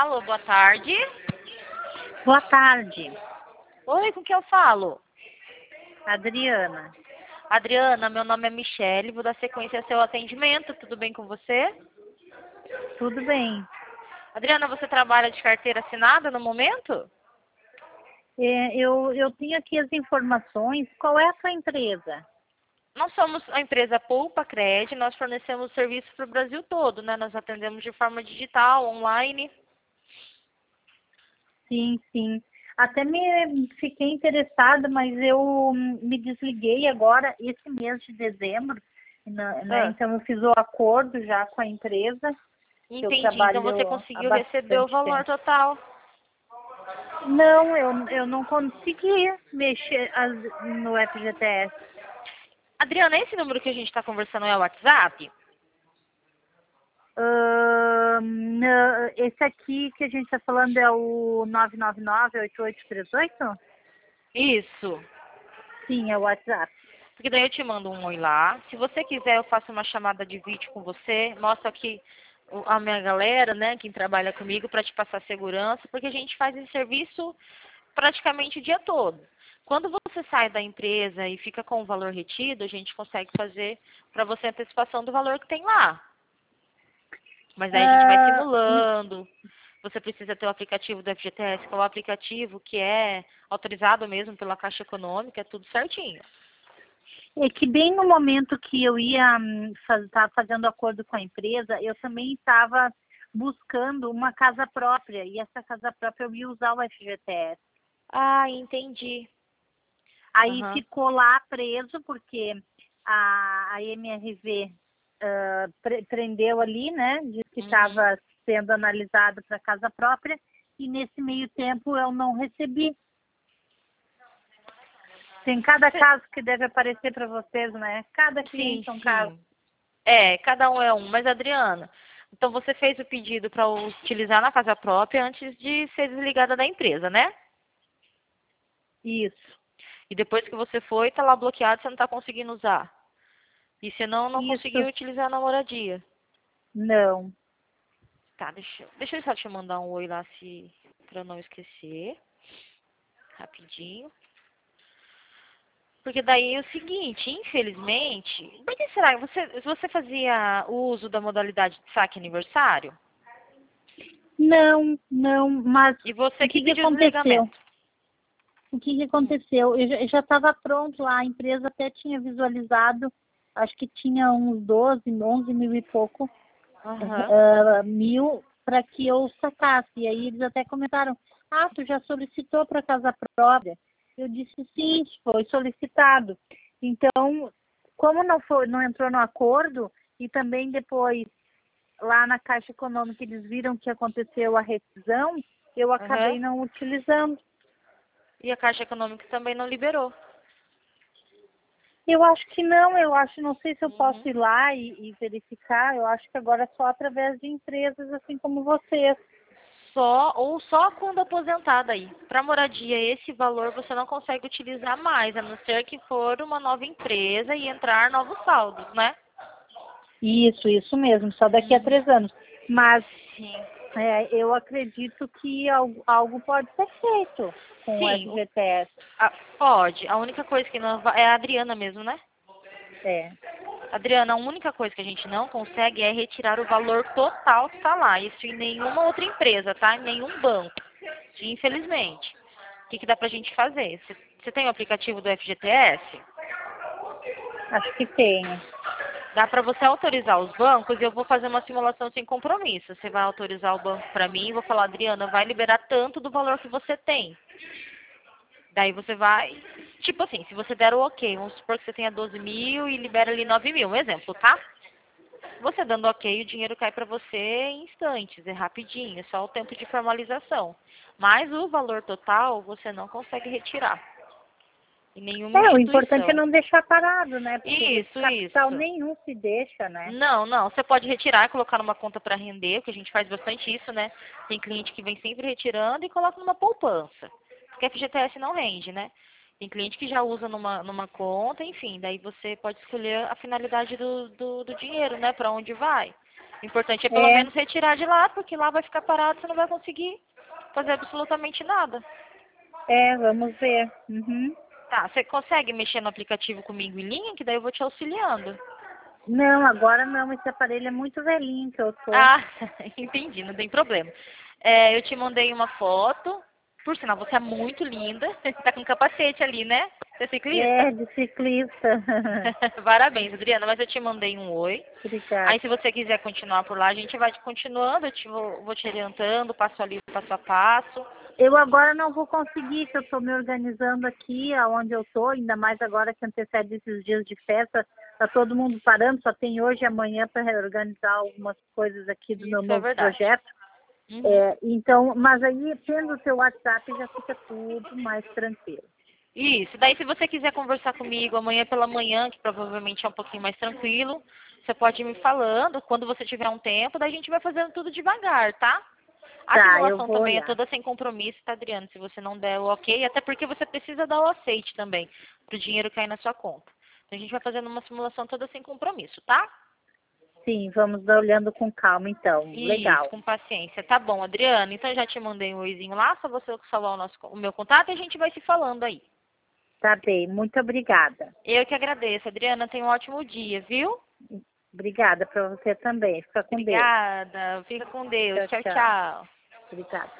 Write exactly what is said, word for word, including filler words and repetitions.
Alô, boa tarde. Boa tarde, Oi, com quem eu falo? Adriana. Adriana, meu nome é Michele, vou dar sequência ao seu atendimento, tudo bem com você? Tudo bem? Adriana, você trabalha de carteira assinada no momento? É, eu, eu tenho aqui as informações. Qual é a sua empresa? Nós somos a empresa Poupa Cred, nós fornecemos serviço para o Brasil todo, né? Nós atendemos de forma digital, online. Sim, sim. Até me fiquei interessada, mas eu me desliguei agora, esse mês de dezembro, né? né, Ah, Então eu fiz o acordo já com a empresa, que eu entendi, então você trabalho há conseguiu receber o bastante valor tempo. total. Não, eu, eu não consegui mexer as- no F G T S. Adriana, esse número que a gente está conversando é o WhatsApp? Ahn, na- esse aqui que a gente está falando é o nove nove nove, oito oito três oito? Isso. Sim, é o WhatsApp. Porque daí eu te mando um oi lá. Se você quiser, eu faço uma chamada de vídeo com você. Mostro aqui o- a minha galera, né, quem trabalha comigo, para te passar segurança, porque a gente faz esse serviço praticamente o dia todo. Quando você sai da empresa e fica com o valor retido, a gente consegue fazer para você a antecipação do valor que tem lá. Mas aí a gente vai Ah, simulando. Você precisa ter o aplicativo do F G T S, que é o aplicativo que é autorizado mesmo pela Caixa Econômica, é tudo certinho. é que bem no momento que eu ia estar fazendo acordo com a empresa, eu também estava buscando uma casa própria, e essa casa própria eu ia usar o F G T S. Ah, entendi. Aí Aham. ficou lá preso, porque a, a M R V ah, pre- prendeu ali, né? Disse que Uhum. estava sendo analisado para casa própria, e nesse meio tempo eu não recebi. Tem cada Cê- caso que deve aparecer para vocês, né? Cada Sim, cliente é um caso. sim. É, cada um é um. Mas, Adriana, então você fez o pedido para utilizar na casa própria antes de ser desligada da empresa, né? Isso, E depois que você foi, tá lá bloqueado, você não tá conseguindo usar. E você não, não conseguiu isso, utilizar na moradia. não. Tá, deixa, eu- deixa eu só te mandar um oi lá se, pra eu não esquecer. Rapidinho. Porque daí é o seguinte, infelizmente, por que será? Você, você fazia uso da modalidade de saque aniversário? Não, não, mas E você o que que que pediu o aconteceu? desligamento? O que que Hum. aconteceu? Eu já estava pronto lá, a empresa até tinha visualizado, acho que tinha uns doze, onze mil e pouco Aham. ah, mil para que eu sacasse. E aí eles até comentaram, ah, tu já solicitou para casa própria? Eu disse, sim, foi solicitado. Então, como não foi, não entrou no acordo, e também depois lá na Caixa Econômica eles viram que aconteceu a rescisão, eu Aham. acabei não utilizando. E a Caixa Econômica também não liberou. Eu acho que não, eu acho, não sei se eu posso Uhum. ir lá e, e verificar, eu acho que agora é só através de empresas assim como vocês. Só ou só quando aposentada aí. Para moradia, esse valor você não consegue utilizar mais, a não ser que for uma nova empresa e entrar novos saldos, né? Isso, isso mesmo, só daqui a Uhum. três anos. Mas Sim. é, eu acredito que algo, algo pode ser feito com o Sim, o- F G T S. a- pode. A única coisa que não vai. É a Adriana mesmo, né? É. Adriana, a única coisa que a gente não consegue é retirar o valor total que está lá. Isso em nenhuma outra empresa, tá? Em nenhum banco. Infelizmente. O que, que dá pra gente fazer? Você você tem o aplicativo do F G T S? Acho que tenho. Dá para você autorizar os bancos e eu vou fazer uma simulação sem compromisso. Você vai autorizar o banco para mim e vou falar, Adriana, vai liberar tanto do valor que você tem. Daí você vai, tipo assim, se você der o ok, vamos supor que você tenha doze mil e libera ali nove mil, um exemplo, tá? Você dando ok, o dinheiro cai para você em instantes, é rapidinho, é só o tempo de formalização. Mas o valor total você não consegue retirar em nenhuma É, o importante é instituição. não deixar parado, né? Porque Isso, capital isso. nenhum se deixa, né? Não, não. Você pode retirar e colocar numa conta para render, porque a gente faz bastante isso, né? Tem cliente que vem sempre retirando e coloca numa poupança. Porque F G T S não rende, né? Tem cliente que já usa numa, numa conta, enfim. Daí você pode escolher a finalidade do, do, do dinheiro, né? Para onde vai. O importante é pelo É, menos retirar de lá, porque lá vai ficar parado, você não vai conseguir fazer absolutamente nada. é, vamos ver. Uhum. Tá, você consegue mexer no aplicativo comigo em linha? Que daí eu vou te auxiliando. Não, agora não, esse aparelho é muito velhinho que eu tô. Ah, entendi, não tem problema. É, eu te mandei uma foto. Por sinal, você é muito linda. Você tá com capacete ali, né? Você é ciclista? É, de ciclista. Parabéns, Adriana, mas eu te mandei um oi. Obrigada. Aí, se você quiser continuar por lá, a gente vai continuando. Eu te vou, vou te orientando, passo ali, passo a passo. Eu agora não vou conseguir, que eu estou me organizando aqui, aonde eu estou, ainda mais agora que antecede esses dias de festa, está todo mundo parando, só tem hoje e amanhã para reorganizar algumas coisas aqui do meu Isso é novo verdade. projeto. Uhum. É, então, mas aí, tendo o seu WhatsApp, já fica tudo mais tranquilo. Isso. Daí, se você quiser conversar comigo amanhã pela manhã, que provavelmente é um pouquinho mais tranquilo, você pode ir me falando quando você tiver um tempo, daí a gente vai fazendo tudo devagar, tá? A Tá, eu simulação vou também é olhar. toda sem compromisso, tá, Adriano? Se você não der o ok, até porque você precisa dar o aceite também, para o dinheiro cair na sua conta. Então, a gente vai fazendo uma simulação toda sem compromisso, tá? Sim, vamos dar olhando com calma, então. Isso, Legal. com paciência. Tá bom, Adriano. Então, eu já te mandei um oizinho lá, só você salvar o, nosso, o meu contato e a gente vai se falando aí. Tá bem, muito obrigada. Eu que agradeço, Adriana. Tenha um ótimo dia, viu? Obrigada para você também. Fica com Deus. Obrigada. Fica com Deus. Tchau, Tchau, tchau. tchau. Obrigada.